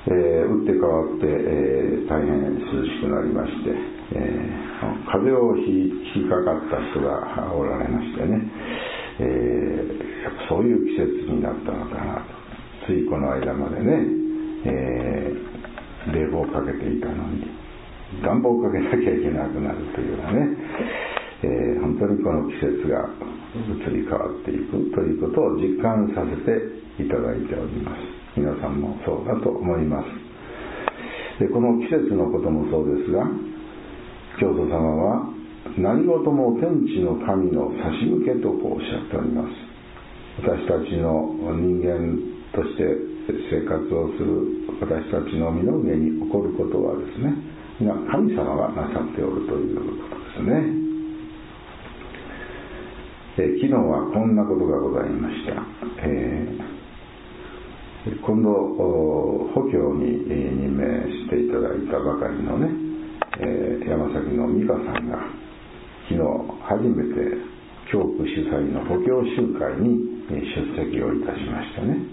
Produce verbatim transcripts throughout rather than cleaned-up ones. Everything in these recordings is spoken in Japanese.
えー、打って変わって、えー、大変涼しくなりまして、えー、風邪をひひかかった人がおられましてね、えー、やっぱそういう季節になったのかなと。ついこの間までね、えー、冷房をかけていたのに暖房をかけなきゃいけなくなるというようなね、えー、本当にこの季節が移り変わっていくということを実感させていただいております。皆さんもそうだと思います。で、この季節のこともそうですが、教祖様は何事も天地の神の差し向けとこうおっしゃっております。私たちの人間として生活をする私たちの身の上に起こることはですね、皆神様がなさっておるということですね。え昨日はこんなことがございました。えー今度補教に任命していただいたばかりのね、えー、山崎の美香さんが昨日初めて教区主催の補教集会に出席をいたしましたね。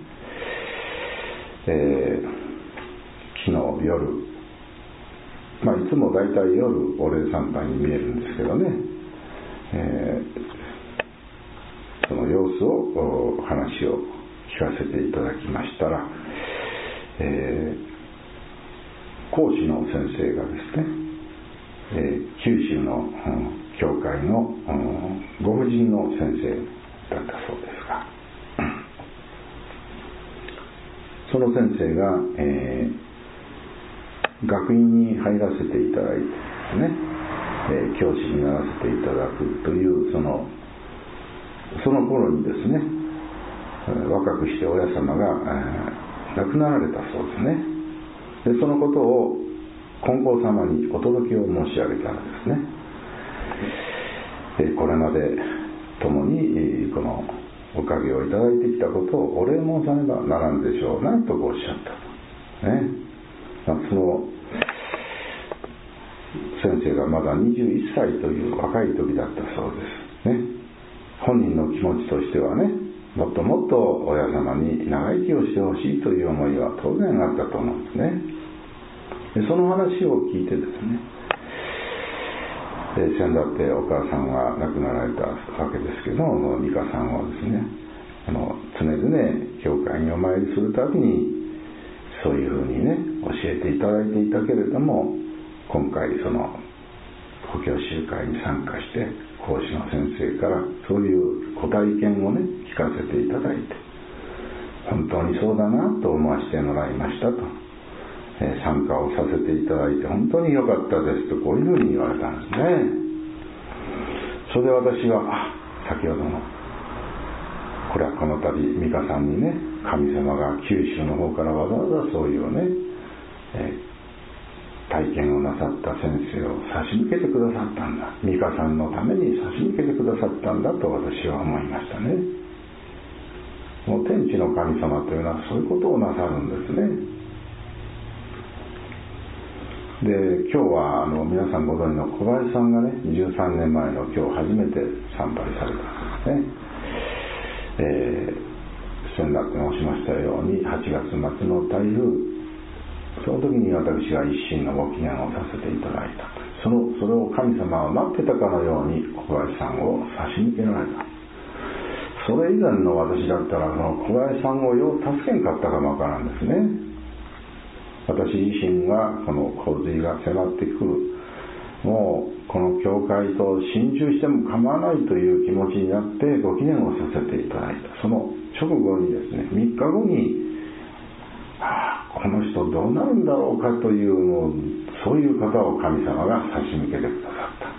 えー、昨日夜、まあ、いつもだいたい夜お礼参拝に見えるんですけどね、えー、その様子を話を聞かせていただきましたら、えー、講師の先生がですね、えー、九州の、うん、教会の、うん、ご婦人の先生だったそうですが、その先生が、えー、学院に入らせていただいてですね、えー、教師にならせていただくというそのその頃にですね、若くして親様が、えー、亡くなられたそうですね。でそのことを金光様にお届けを申し上げたんですね。でこれまで共にこのおかげをいただいてきたことをお礼申さねばならんでしょうなとおっしゃったと、ね。まあ、その先生がまだにじゅういっさいという若い時だったそうですね。本人の気持ちとしてはね、もっともっと親様に長生きをしてほしいという思いは当然あったと思うんですね。でその話を聞いてですね、で先だってお母さんが亡くなられたわけですけど、美香さんはですね、あの常々教会にお参りするたびにそういうふうにね教えていただいていたけれども、今回その補教集会に参加して講師の先生からそういうご体験をね聞かせていただいて、本当にそうだなと思わせてもらいましたと、えー、参加をさせていただいて本当に良かったですとこういうふうに言われたんですね。それで私はあ先ほどのこれはこの度美香さんにね、神様が九州の方からわざわざそういうね、えー体験をなさった先生を差し向けてくださったんだ、美香さんのために差し向けてくださったんだと私は思いましたね。もう天地の神様というのはそういうことをなさるんですね。で今日はあの皆さんご存知の小林さんがね、じゅうさんねんまえの今日初めて参拝されたんですね。えー、先だって申しましたようにはちがつまつの台風、その時に私が一心のご祈願をさせていただいた。そのそれを神様は待ってたかのように小林さんを差し向けられた。それ以前の私だったらその小林さんをよう助けんかったかもわからんですね。私自身がこの洪水が迫ってくる、もうこの教会と心中しても構わないという気持ちになってご祈願をさせていただいた。その直後にですね、みっかごにはあ、この人どうなるんだろうかという、もうそういう方を神様が差し向けてくださった。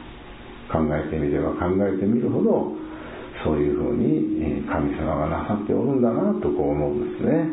考えてみれば考えてみるほどそういうふうに神様がなさっておるんだなとこう思うんですね。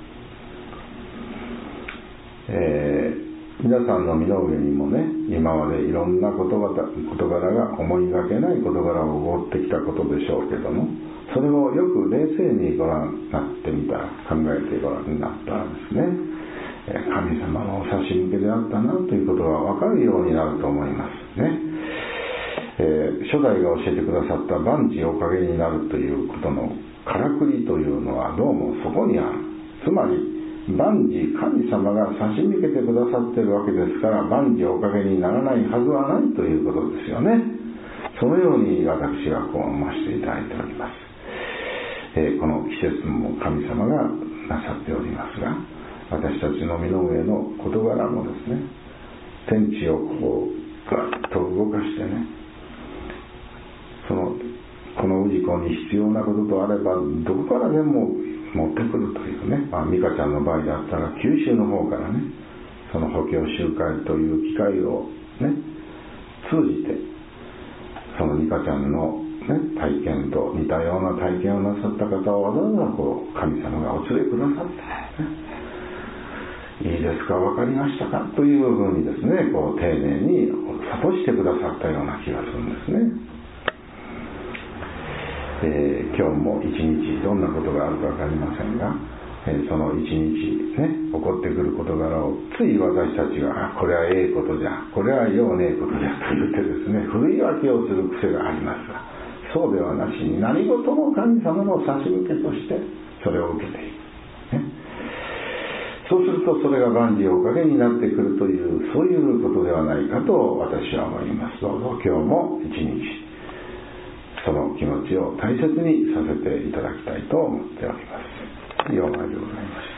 えー、皆さんの身の上にもね、今までいろんな事柄、事柄が思いがけない事柄を起こってきたことでしょうけども、それをよく冷静にご覧になってみたら、考えてご覧になったらですね、神様のお差し向けであったなということが分かるようになると思いますね。えー、初代が教えてくださった万事おかげになるということのからくりというのはどうもそこにある。つまり万事神様が差し向けてくださっているわけですから、万事おかげにならないはずはないということですよね。そのように私はこう思わせていただいております。えー、この季節も神様がなさっておりますが、私たちの身の上の事柄もですね、天地をこうガッと動かしてね、そのこの氏子に必要なこととあればどこからでも持ってくるというね、まあ、美香ちゃんの場合だったら九州の方からね、その補強集会という機会をね通じて、その美香ちゃんの、ね、体験と似たような体験をなさった方をわざわざこう神様がお連れくださって、ね、いいですか、分かりましたかというふうにですね、こう丁寧に諭してくださったような気がするんですね。えー、今日も一日どんなことがあるか分かりませんが、えー、その一日ね、起こってくる事柄をつい私たちが、あ、これはええことじゃ、これはようねえことじゃと言ってですね、振り分けをする癖がありますが、そうではなしに何事も神様の差し向けとしてそれを受けていく、ね、そうするとそれが万事おかげになってくるという、そういうことではないかと私は思います。どうぞ今日も一日その気持ちを大切にさせていただきたいと思っております。ようまでございました。